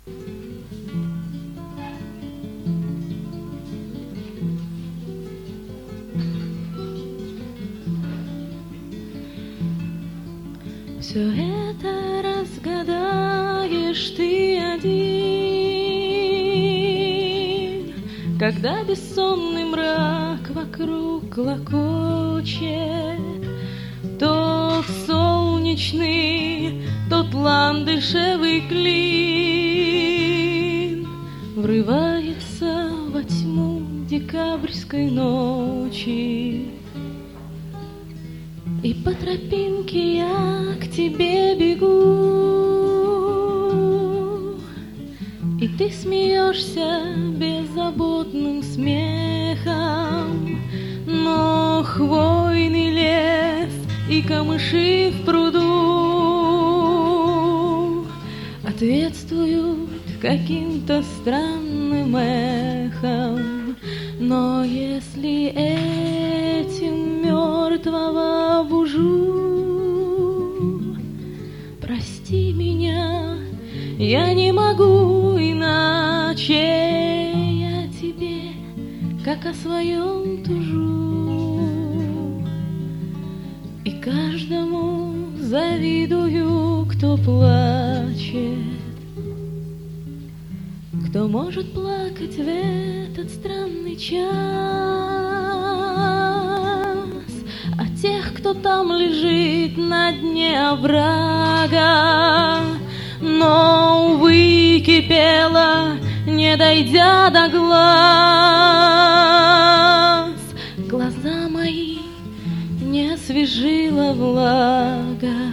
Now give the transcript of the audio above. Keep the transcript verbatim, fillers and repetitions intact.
Все это разгадаешь ты один, когда бессонный мрак вокруг клокочет. Тот солнечный, тот ландышевый клин врывается во тьму декабрьской ночи. И по тропинке я к тебе бегу, и ты смеешься беззаботным смехом, но хвойный лес и камыши в пруду ответствуют каким-то странным эхом. Но если этим мертвого бужу, прости меня, я не могу иначе, я тебе как о своем тужу. И каждому завидую, кто плачет, кто может плакать в этот странный час, а тех, кто там лежит на дне оврага, но, увы, кипела, не дойдя до глаз. Глаза мои не освежила влага,